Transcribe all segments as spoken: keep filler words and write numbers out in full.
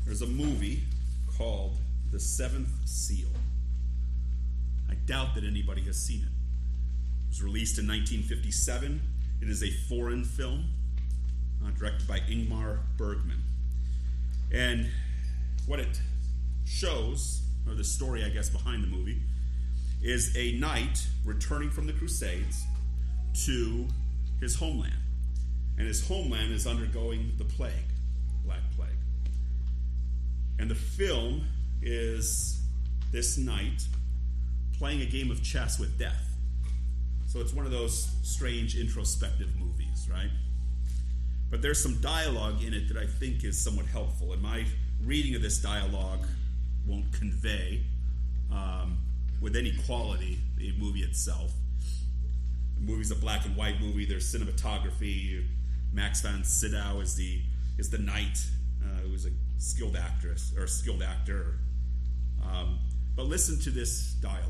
there's a movie called The Seventh Seal. I doubt that anybody has seen it. It was released in nineteen fifty-seven. It is a foreign film, uh, directed by Ingmar Bergman. And what it shows, or the story, I guess, behind the movie, is a knight returning from the Crusades to his homeland. And his homeland is undergoing the plague, Black Plague. And the film is this knight playing a game of chess with death. So it's one of those strange introspective movies, right? But there's some dialogue in it that I think is somewhat helpful. And my reading of this dialogue won't convey um, with any quality the movie itself. The movie's a black and white movie. There's cinematography. Max von Sydow is the is the knight, uh, who's a skilled actress or skilled actor. Um, but listen to this dialogue.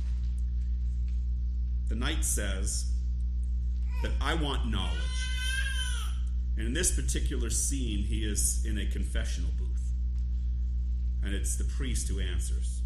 The knight says that I want knowledge. And in this particular scene, he is in a confessional booth. And it's the priest who answers.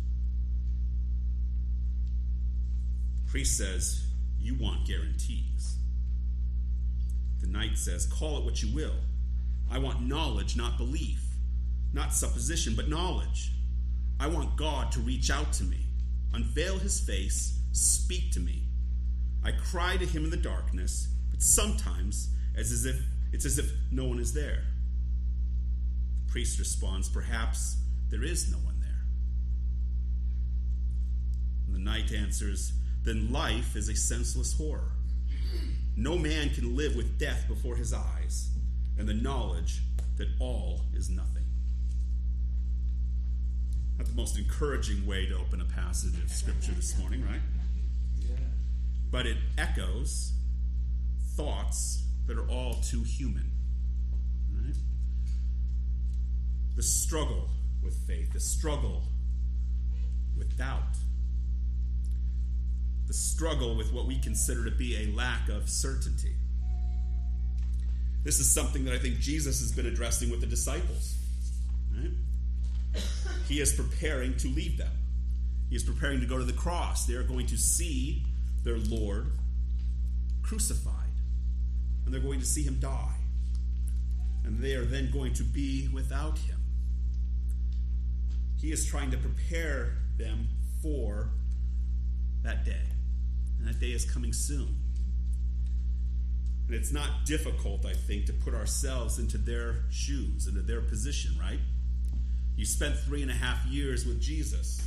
The priest says, you want guarantees. The knight says, call it what you will. I want knowledge, not belief. Not supposition, but knowledge. I want God to reach out to me, unveil his face, speak to me. I cry to him in the darkness, but sometimes it's as if it's as if no one is there. The priest responds, perhaps there is no one there. And the knight answers, then life is a senseless horror. No man can live with death before his eyes, and the knowledge that all is nothing. Not the most encouraging way to open a passage of Scripture this morning, right? Yeah. But it echoes thoughts that are all too human. Right? The struggle with faith, the struggle with doubt, the struggle with what we consider to be a lack of certainty. This is something that I think Jesus has been addressing with the disciples. Right? He is preparing to leave them. He is preparing to go to the cross. They are going to see their Lord crucified. And they're going to see him die. And they are then going to be without him. He is trying to prepare them for that day. And that day is coming soon. And it's not difficult, I think, to put ourselves into their shoes, into their position, right? You spent three and a half years with Jesus.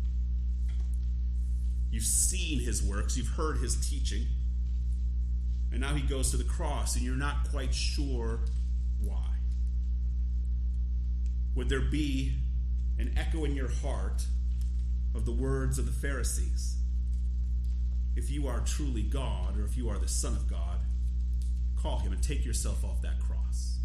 You've seen his works. You've heard his teaching. And now he goes to the cross, and you're not quite sure why. Would there be an echo in your heart of the words of the Pharisees? If you are truly God, or if you are the Son of God, call him and take yourself off that cross.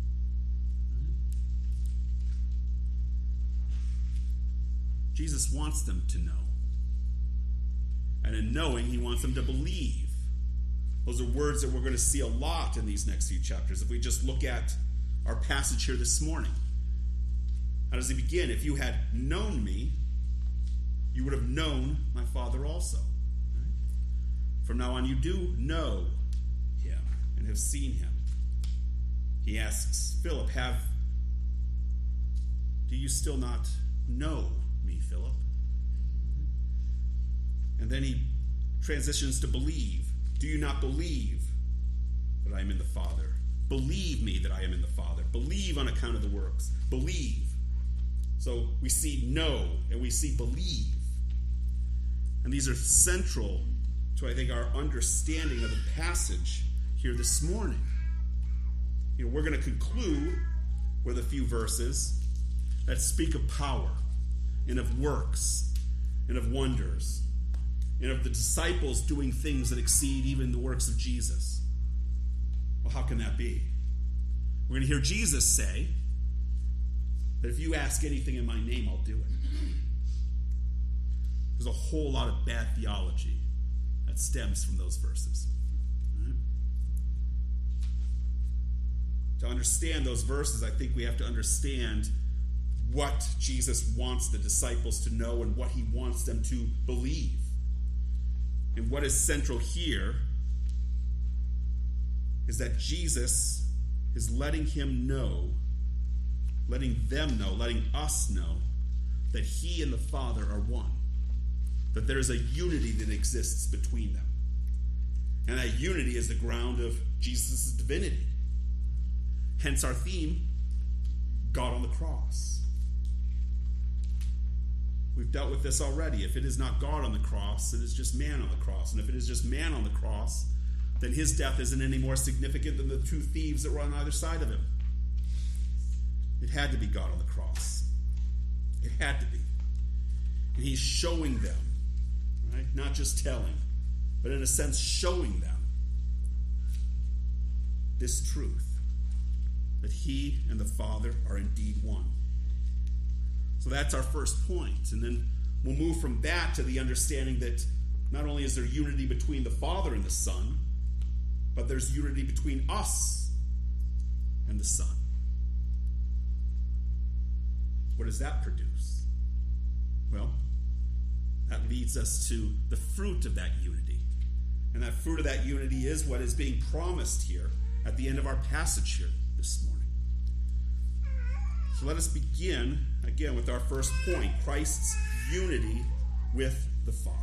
Jesus wants them to know. And in knowing, he wants them to believe. Those are words that we're going to see a lot in these next few chapters. If we just look at our passage here this morning. How does he begin? If you had known me, you would have known my Father also. Right? From now on, you do know him and have seen him. He asks Philip, have, do you still not know me, Philip? And then he transitions to believe. Do you not believe that I am in the Father? Believe me that I am in the Father. Believe on account of the works. Believe. So we see know and we see believe. And these are central to, I think, our understanding of the passage here this morning. You know, we're going to conclude with a few verses that speak of power and of works and of wonders and of the disciples doing things that exceed even the works of Jesus. Well, how can that be? We're going to hear Jesus say that if you ask anything in my name, I'll do it. There's a whole lot of bad theology that stems from those verses. Right? To understand those verses, I think we have to understand what Jesus wants the disciples to know and what he wants them to believe. And what is central here is that Jesus is letting him know, letting them know, letting us know that he and the Father are one. That there is a unity that exists between them. And that unity is the ground of Jesus' divinity. Hence our theme, God on the cross. We've dealt with this already. If it is not God on the cross, it is just man on the cross. And if it is just man on the cross, then his death isn't any more significant than the two thieves that were on either side of him. It had to be God on the cross. It had to be. And he's showing them, right? Not just telling, but in a sense showing them this truth, that he and the Father are indeed one. So that's our first point. And then we'll move from that to the understanding that not only is there unity between the Father and the Son, but there's unity between us and the Son. What does that produce? Well, that leads us to the fruit of that unity. And that fruit of that unity is what is being promised here at the end of our passage here this morning. So let us begin, again, with our first point, Christ's unity with the Father.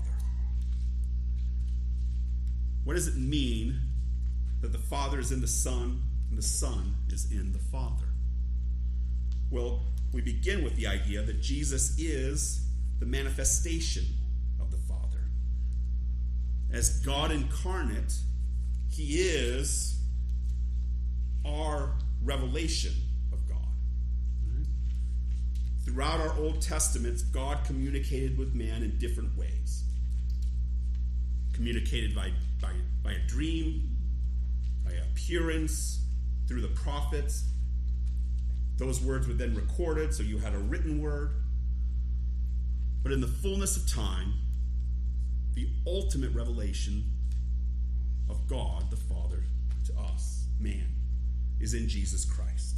What does it mean that the Father is in the Son and the Son is in the Father? Well, we begin with the idea that Jesus is the manifestation of the Father. As God incarnate, he is our revelation of God. Right? Throughout our Old Testament, God communicated with man in different ways. Communicated by, by, by a dream, by appearance, through the prophets. Those words were then recorded, so you had a written word. But in the fullness of time, the ultimate revelation of God, the Father, to us, man, is in Jesus Christ.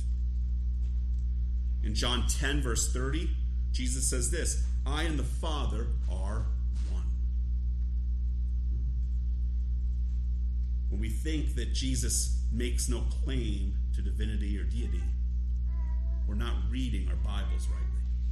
In John ten, verse thirty, Jesus says this, I and the Father are one. When we think that Jesus makes no claim to divinity or deity, we're not reading our Bibles rightly.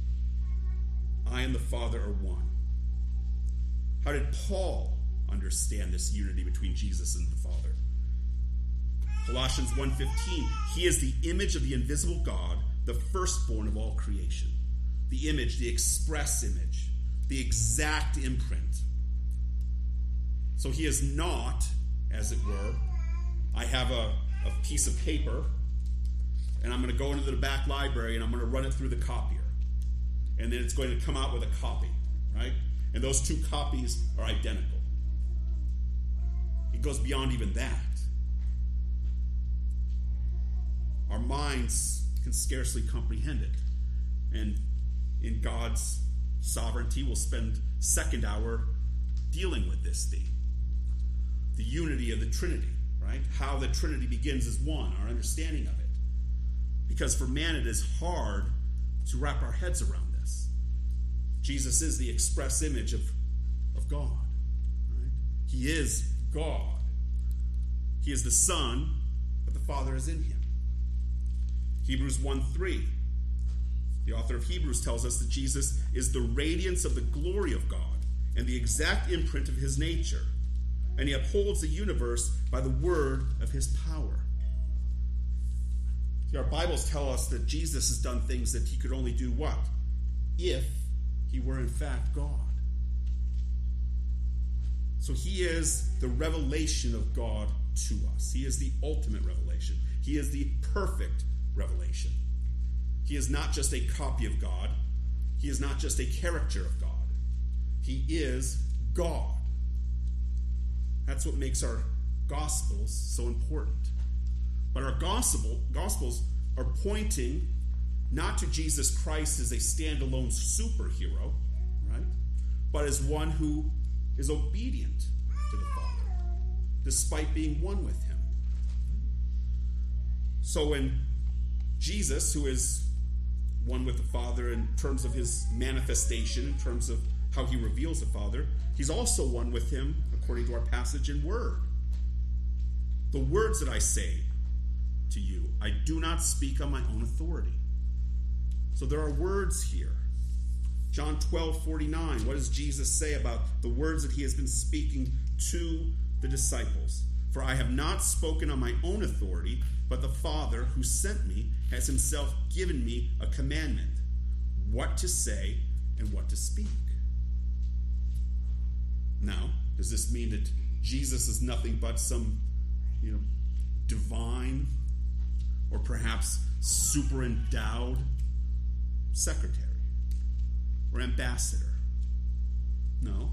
I and the Father are one. How did Paul understand this unity between Jesus and the Father? Colossians one fifteen, he is the image of the invisible God, the firstborn of all creation. The image, the express image, the exact imprint. So he is not, as it were, I have a, a piece of paper and I'm going to go into the back library and I'm going to run it through the copier. And then it's going to come out with a copy, right? And those two copies are identical. It goes beyond even that. Our minds can scarcely comprehend it. And in God's sovereignty, we'll spend second hour dealing with this theme. The unity of the Trinity, right? How the Trinity begins as one, our understanding of it. Because for man it is hard to wrap our heads around this. Jesus is the express image of, of God. Right? He is God. He is the Son, but the Father is in him. Hebrews one three. The author of Hebrews tells us that Jesus is the radiance of the glory of God and the exact imprint of his nature. And he upholds the universe by the word of his power. See, our Bibles tell us that Jesus has done things that he could only do what? If he were in fact God. So he is the revelation of God to us. He is the ultimate revelation. He is the perfect revelation. He is not just a copy of God. He is not just a character of God. He is God. That's what makes our Gospels so important. But our gospel, Gospels are pointing not to Jesus Christ as a standalone superhero, right? But as one who is obedient to the Father, despite being one with him. So when Jesus, who is one with the Father in terms of his manifestation, in terms of how he reveals the Father. He's also one with him, according to our passage, in word. The words that I say to you, I do not speak on my own authority. So there are words here. John twelve forty-nine, what does Jesus say about the words that he has been speaking to the disciples? For I have not spoken on my own authority, but the Father who sent me has himself given me a commandment, what to say and what to speak. Now, does this mean that Jesus is nothing but some, you know, divine or perhaps super endowed secretary or ambassador? No.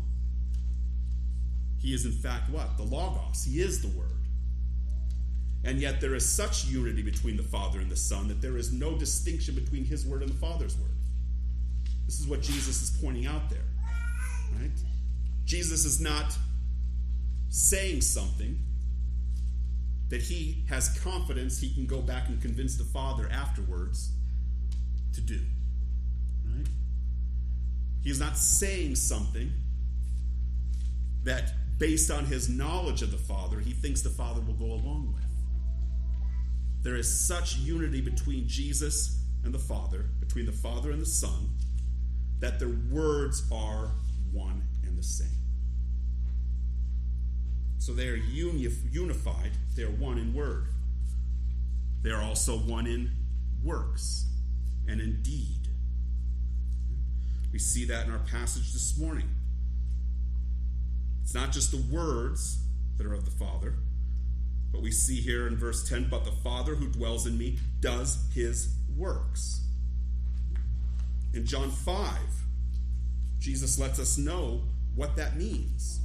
He is in fact what? The Logos. He is the Word. And yet there is such unity between the Father and the Son that there is no distinction between his word and the Father's word. This is what Jesus is pointing out there. Right? Jesus is not saying something that he has confidence he can go back and convince the Father afterwards to do. Right? He is not saying something that, based on his knowledge of the Father, he thinks the Father will go along with. There is such unity between Jesus and the Father, between the Father and the Son, that their words are one and the same. So they are uni- unified. They are one in word. They are also one in works and in deed. We see that in our passage this morning. It's not just the words that are of the Father, but we see here in verse ten, but the Father who dwells in me does his works. In John five, Jesus lets us know what that means.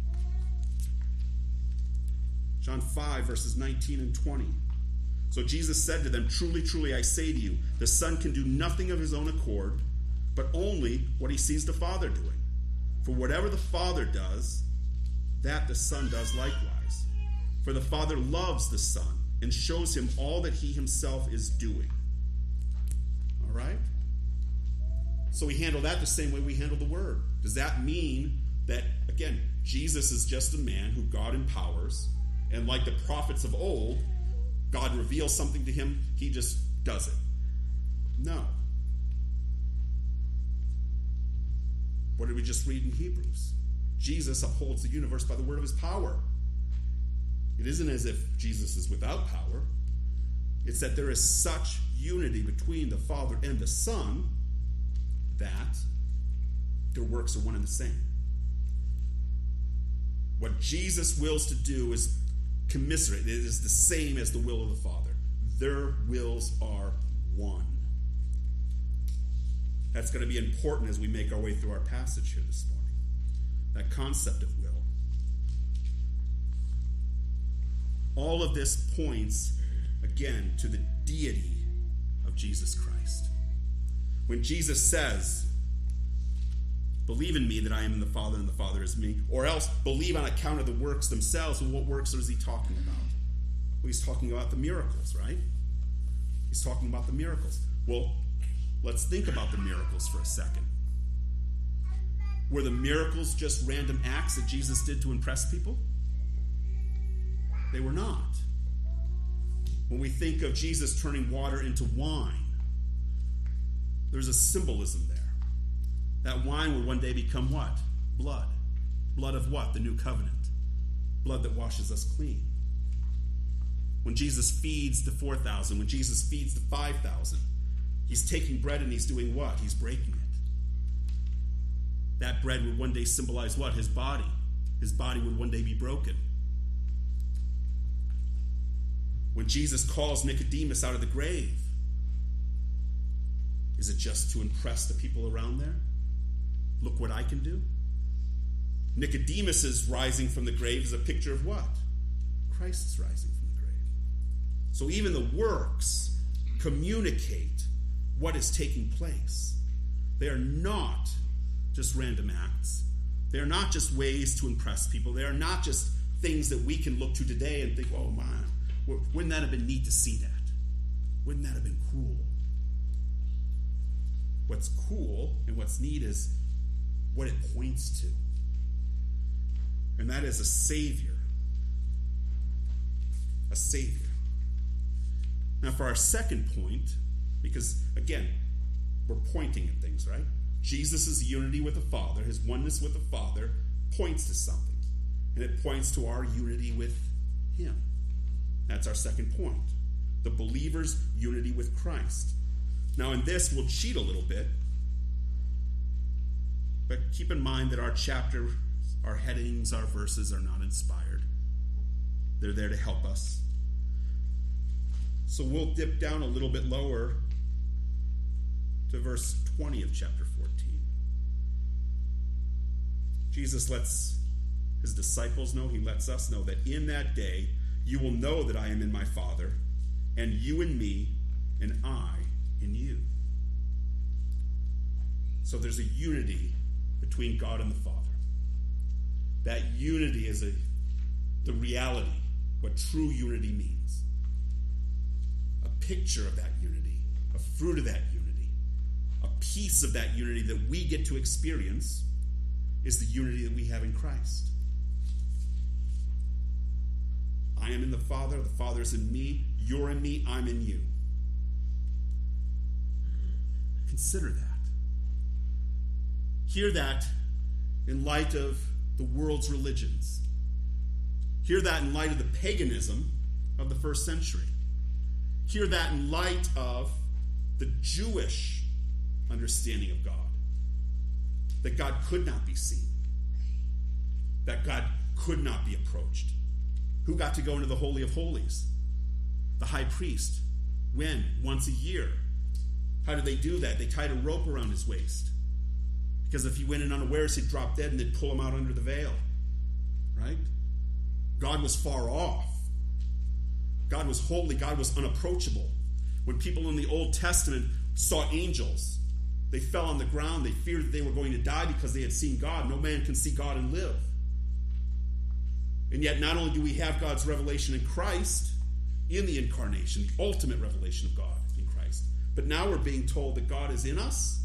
John five, verses nineteen and twenty. So Jesus said to them, truly, truly, I say to you, the Son can do nothing of his own accord, but only what he sees the Father doing. For whatever the Father does, that the Son does likewise. For the Father loves the Son and shows him all that he himself is doing. All right? So we handle that the same way we handle the Word. Does that mean that, again, Jesus is just a man who God empowers, and like the prophets of old, God reveals something to him, he just does it? No. What did we just read in Hebrews? Jesus upholds the universe by the word of his power. It isn't as if Jesus is without power. It's that there is such unity between the Father and the Son that their works are one and the same. What Jesus wills to do is commiserate. It is the same as the will of the Father. Their wills are one. That's going to be important as we make our way through our passage here this morning. That concept of will. All of this points, again, to the deity of Jesus Christ. When Jesus says, believe in me that I am in the Father and the Father is me, or else believe on account of the works themselves, well, what works is he talking about? Well, he's talking about the miracles, right? He's talking about the miracles. Well, let's think about the miracles for a second. Were the miracles just random acts that Jesus did to impress people? They were not. When we think of Jesus turning water into wine, there's a symbolism there. That wine will one day become what? Blood. Blood of what? The new covenant. Blood that washes us clean. When Jesus feeds the four thousand, when Jesus feeds the five thousand, he's taking bread and he's doing what? He's breaking it. That bread would one day symbolize what? His body. His body would one day be broken. When Jesus calls Nicodemus out of the grave, is it just to impress the people around there? Look what I can do. Nicodemus's rising from the grave is a picture of what? Christ's rising from the grave. So even the works communicate what is taking place. They are not just random acts. They are not just ways to impress people. They are not just things that we can look to today and think, oh man, wouldn't that have been neat to see that? Wouldn't that have been cool? what's cool and what's neat is what it points to. And that is a Savior. A Savior. Now for our second point, because again, we're pointing at things, right? Jesus' unity with the Father, his oneness with the Father, points to something. And it points to our unity with him. That's our second point. The believer's unity with Christ. Now in this, we'll cheat a little bit. But keep in mind that our chapter, our headings, our verses are not inspired. They're there to help us. So we'll dip down a little bit lower to verse twenty of chapter fourteen. Jesus lets his disciples know, he lets us know that in that day you will know that I am in my Father, and you in me, and I in you. So there's a unity between God and the Father. That unity is a, the reality, what true unity means. A picture of that unity, a fruit of that unity, a piece of that unity that we get to experience is the unity that we have in Christ. I am in the Father, the Father is in me, you're in me, I'm in you. Consider that. Hear that in light of the world's religions. Hear that in light of the paganism of the first century. Hear that in light of the Jewish understanding of God. That God could not be seen. That God could not be approached. Who got to go into the Holy of Holies? The high priest. When? Once a year. How did they do that? They tied a rope around his waist. Because if he went in unawares, he'd drop dead and they'd pull him out under the veil. Right? God was far off. God was holy. God was unapproachable. When people in the Old Testament saw angels, they fell on the ground. They feared that they were going to die because they had seen God. No man can see God and live. And yet not only do we have God's revelation in Christ, in the incarnation, the ultimate revelation of God in Christ, but now we're being told that God is in us.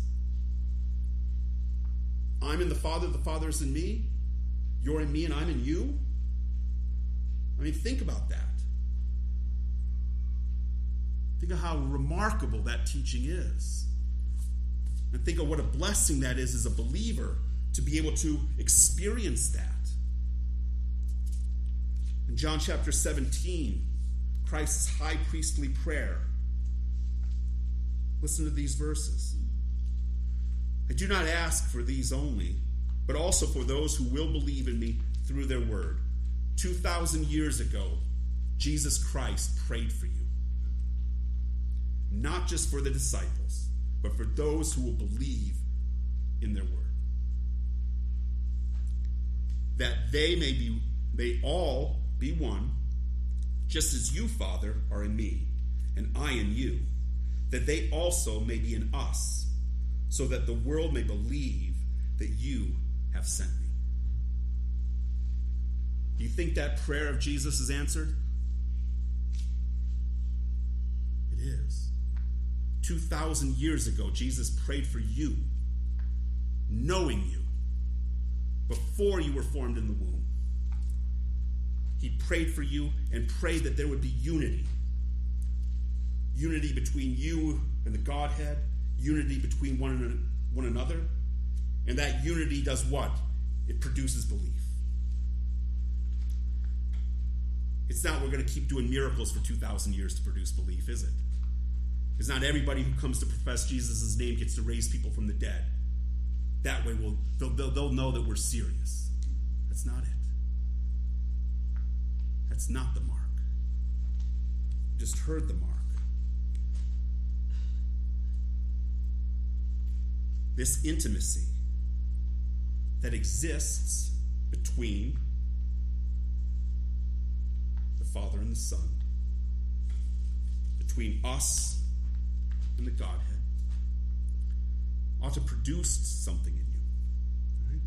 I'm in the Father, the Father is in me. You're in me and I'm in you. I mean, think about that. Think of how remarkable that teaching is. And think of what a blessing that is as a believer to be able to experience that. In John chapter seventeen, Christ's high priestly prayer. Listen to these verses. I do not ask for these only, but also for those who will believe in me through their word. Two thousand years ago, Jesus Christ prayed for you. Not just for the disciples, but for those who will believe in their word. That they may be, may all be one, just as you, Father, are in me, and I in you, that they also may be in us, so that the world may believe that you have sent me. Do you think that prayer of Jesus is answered? It is. two thousand years ago, Jesus prayed for you, knowing you, before you were formed in the womb. He prayed for you and prayed that there would be unity. Unity between you and the Godhead, unity between one, one another, and that unity does what? It produces belief. It's not we're going to keep doing miracles for two thousand years to produce belief, is it? Because not everybody who comes to profess Jesus' name gets to raise people from the dead. That way we'll, they'll, they'll, they'll know that we're serious. That's not it. That's not the mark. You just heard the mark. This intimacy that exists between the Father and the Son, between us and the Godhead, ought to produce something in you. Right?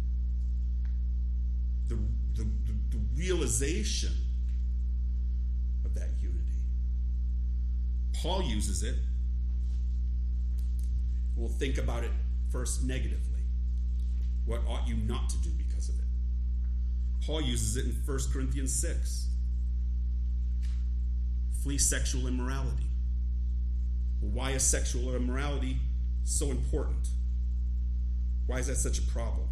The, the, the, the realization of that unity. Paul uses it We'll think about it first negatively. What ought you not to do because of it? Paul uses it in First Corinthians six. Flee sexual immorality. Well, why is sexual immorality so important? Why is that such a problem?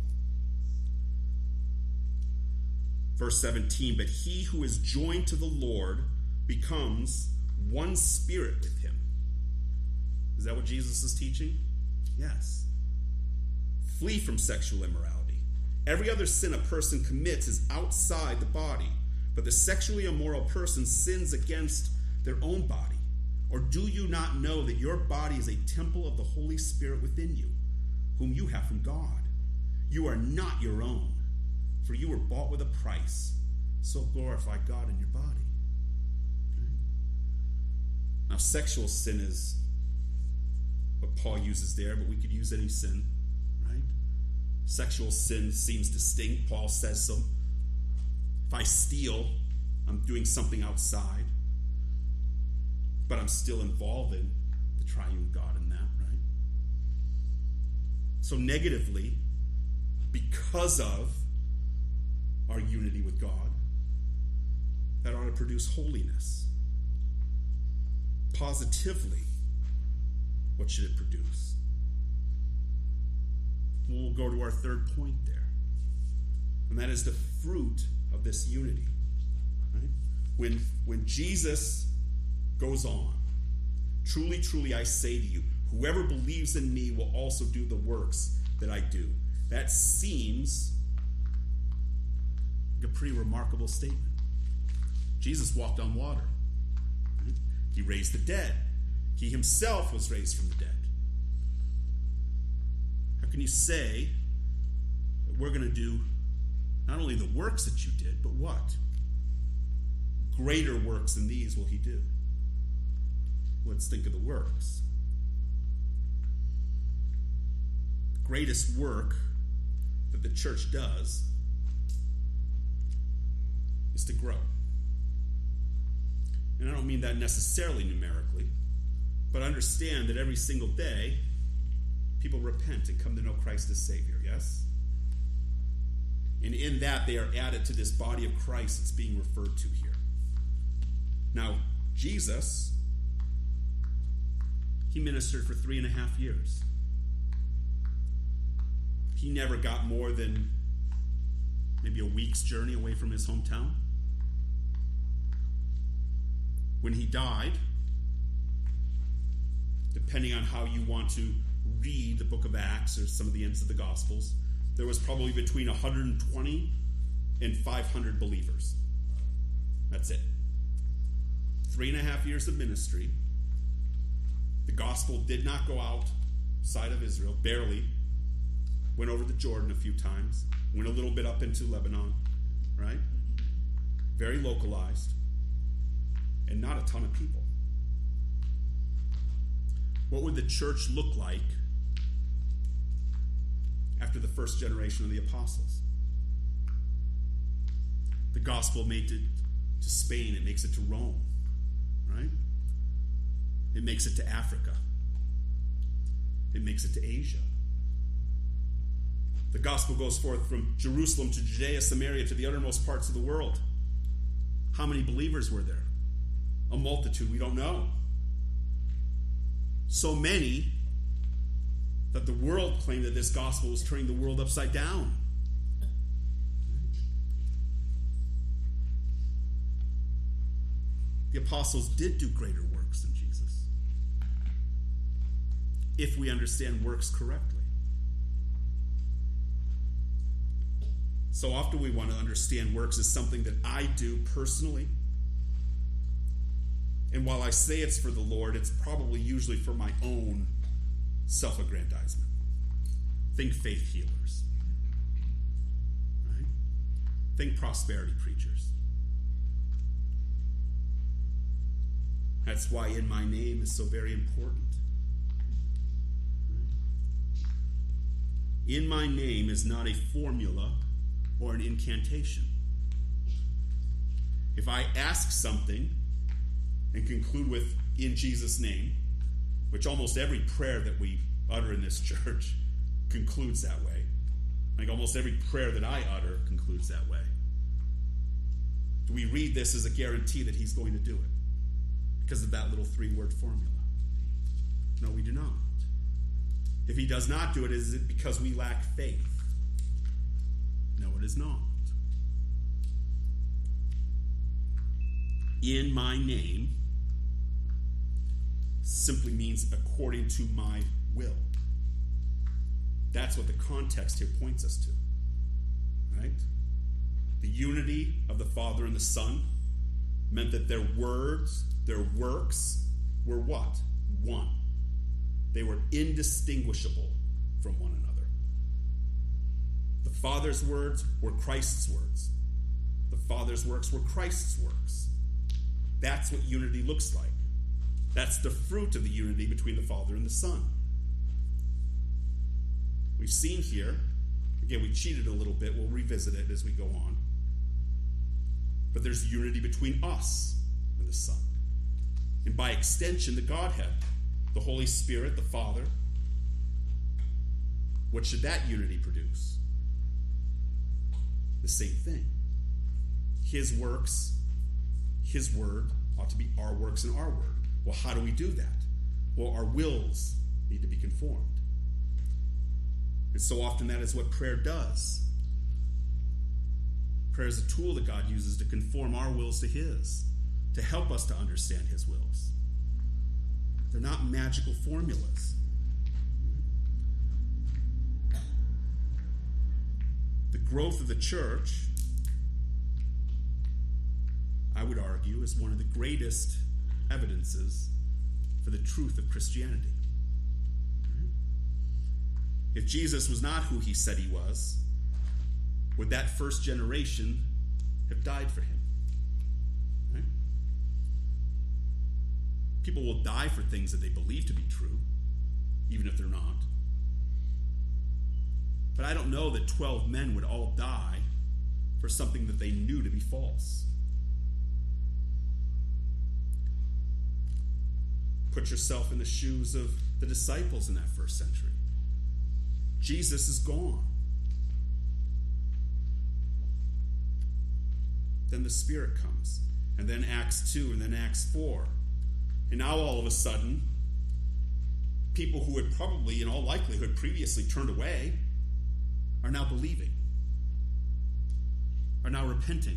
Verse seventeen, but he who is joined to the Lord becomes one spirit with him. Is that what Jesus is teaching? Yes. Flee from sexual immorality. Every other sin a person commits is outside the body, but the sexually immoral person sins against their own body. Or do you not know that your body is a temple of the Holy Spirit within you, whom you have from God? You are not your own, for you were bought with a price. So glorify God in your body. Okay? Now, sexual sin is what Paul uses there, but we could use any sin, right? Sexual sin seems distinct. Paul says so. If I steal, I'm doing something outside, but I'm still involved in the triune God in that, right? So negatively, because of our unity with God, that ought to produce holiness. Positively, what should it produce? We'll go to our third point there, and that is the fruit of this unity. Right? When, when Jesus goes on, truly, truly, I say to you, whoever believes in me will also do the works that I do. That seems like a pretty remarkable statement. Jesus walked on water. Right? He raised the dead. He himself was raised from the dead. How can you say that we're going to do not only the works that you did, but what? Greater works than these will he do. Let's think of the works. The greatest work that the church does is to grow. And I don't mean that necessarily numerically, but understand that every single day, people repent and come to know Christ as Savior, yes? And in that, they are added to this body of Christ that's being referred to here. Now, Jesus, he ministered for three and a half years. He never got more than maybe a week's journey away from his hometown. When he died, depending on how you want to read the book of Acts or some of the ends of the Gospels, there was probably between one hundred twenty and five hundred believers. That's it. Three and a half years of ministry. The gospel did not go outside of Israel, barely. Went over the Jordan a few times. Went a little bit up into Lebanon, right? Very localized. And not a ton of people. What would the church look like after the first generation of the apostles? The gospel made it to Spain. It makes it to Rome, right? It makes it to Africa. It makes it to Asia. The gospel goes forth from Jerusalem to Judea, Samaria, to the uttermost parts of the world. How many believers were there? A multitude, we don't know. So many that the world claimed that this gospel was turning the world upside down. The apostles did do greater works than Jesus, if we understand works correctly. So often we want to understand works as something that I do personally. And while I say it's for the Lord, it's probably usually for my own self-aggrandizement. Think faith healers. Right? Think prosperity preachers. That's why in my name is so very important. In my name is not a formula or an incantation. If I ask something and conclude with, in Jesus' name, which almost every prayer that we utter in this church concludes that way. Like almost every prayer that I utter concludes that way. Do we read this as a guarantee that he's going to do it because of that little three-word formula? No, we do not. If he does not do it, is it because we lack faith? No, it is not. In my name simply means according to my will. That's what the context here points us to. Right? The unity of the Father and the Son meant that their words, their works were what? One. They were indistinguishable from one another. The Father's words were Christ's words. The Father's works were Christ's works. That's what unity looks like. That's the fruit of the unity between the Father and the Son. We've seen here, again, we cheated a little bit. We'll revisit it as we go on. But there's unity between us and the Son. And by extension, the Godhead, the Holy Spirit, the Father. What should that unity produce? The same thing. His works, his word, ought to be our works and our word. Well, how do we do that? Well, our wills need to be conformed. And so often that is what prayer does. Prayer is a tool that God uses to conform our wills to his, to help us to understand his wills. They're not magical formulas. The growth of the church, I would argue, is one of the greatest evidences for the truth of Christianity. If Jesus was not who he said he was, would that first generation have died for him? Right? People will die for things that they believe to be true, even if they're not. But I don't know that twelve men would all die for something that they knew to be false. Put yourself in the shoes of the disciples in that first century. Jesus is gone. Then the Spirit comes. And then Acts two, and then Acts four. And now all of a sudden, people who had probably, in all likelihood, previously turned away are now believing, are now repenting,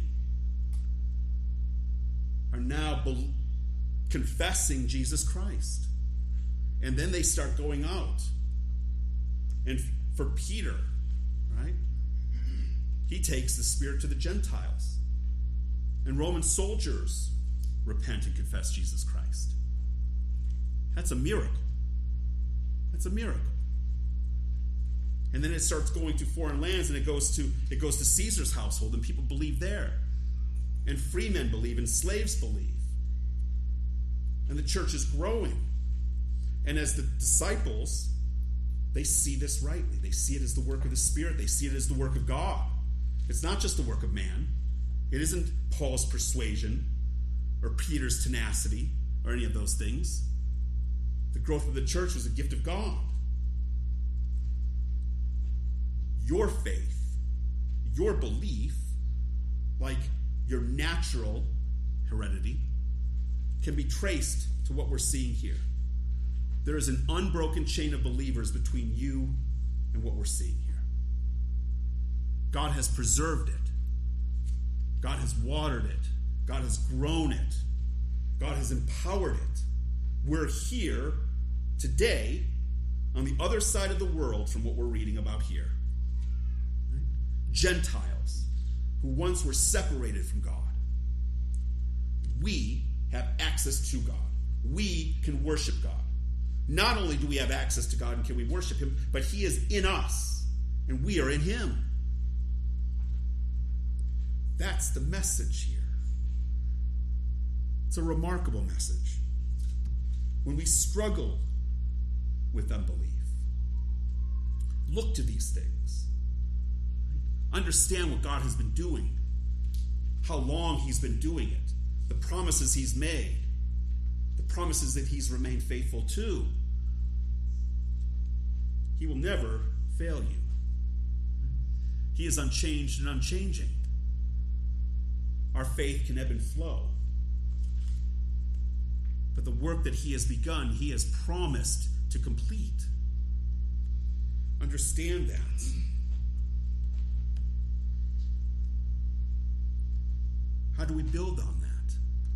are now be- confessing Jesus Christ. And then they start going out. And for Peter, right, he takes the Spirit to the Gentiles. And Roman soldiers repent and confess Jesus Christ. That's a miracle. That's a miracle. And then it starts going to foreign lands, and it goes to it goes to Caesar's household, and people believe there. And free men believe, and slaves believe. And the church is growing. And as the disciples, they see this rightly. They see it as the work of the Spirit. They see it as the work of God. It's not just the work of man. It isn't Paul's persuasion or Peter's tenacity or any of those things. The growth of the church was a gift of God. Your faith, your belief, like your natural heredity, can be traced to what we're seeing here. There is an unbroken chain of believers between you and what we're seeing here. God has preserved it. God has watered it. God has grown it. God has empowered it. We're here today on the other side of the world from what we're reading about here. Right? Gentiles who once were separated from God. We have access to God. We can worship God. Not only do we have access to God and can we worship him, but he is in us and we are in him. That's the message here. It's a remarkable message. When we struggle with unbelief, look to these things. Understand what God has been doing, how long he's been doing it, the promises he's made, the promises that he's remained faithful to. He will never fail you. He is unchanged and unchanging. Our faith can ebb and flow. But the work that he has begun, he has promised to complete. Understand that. How do we build on that?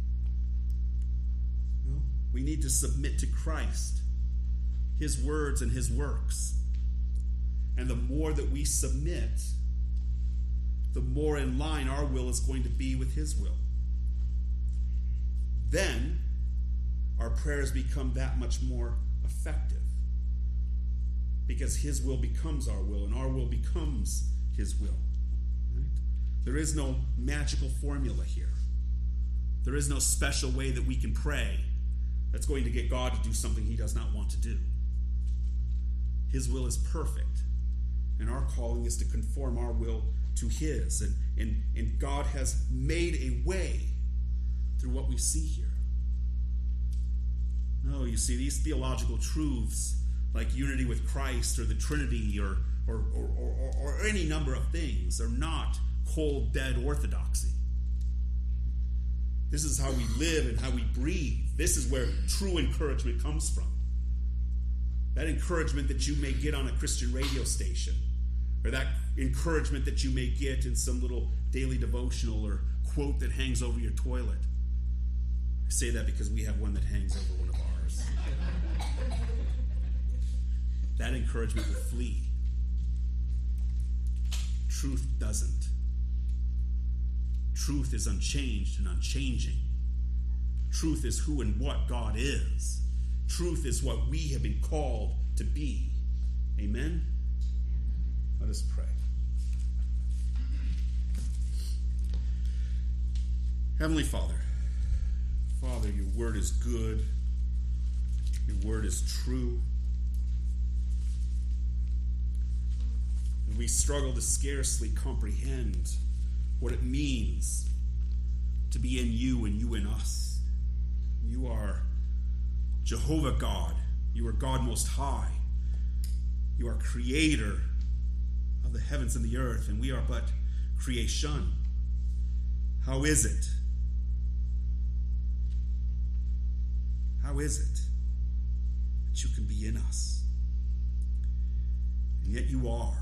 Well, we need to submit to Christ, his words and his works. And the more that we submit, the more in line our will is going to be with his will. Then our prayers become that much more effective, because his will becomes our will and our will becomes his will. Right? There is no magical formula here. There is no special way that we can pray that's going to get God to do something he does not want to do. His will is perfect, and our calling is to conform our will to his. And, and, and God has made a way through what we see here. No, you see, these theological truths, like unity with Christ or the Trinity or, or, or, or, or any number of things, are not cold, dead orthodoxy. This is how we live and how we breathe. This is where true encouragement comes from. That encouragement that you may get on a Christian radio station, or that encouragement that you may get in some little daily devotional or quote that hangs over your toilet. I say that because we have one that hangs over one of ours. That encouragement will flee. Truth doesn't. Truth is unchanged and unchanging. Truth is who and what God is. Truth is what we have been called to be. Amen? Let us pray. Heavenly Father, Father, your word is good. Your word is true. And we struggle to scarcely comprehend what it means to be in you and you in us. You are Jehovah God. You are God Most High. You are creator of the heavens and the earth, and we are but creation. How is it? How is it that you can be in us? And yet you are.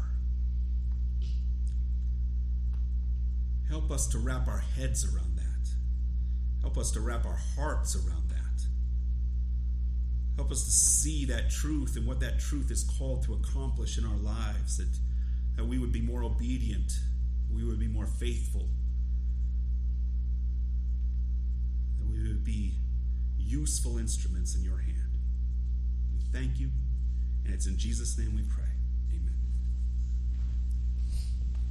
Help us to wrap our heads around that. Help us to wrap our hearts around that. Help us to see that truth and what that truth is called to accomplish in our lives, that, that we would be more obedient, we would be more faithful, that we would be useful instruments in your hand. We thank you, and it's in Jesus' name we pray.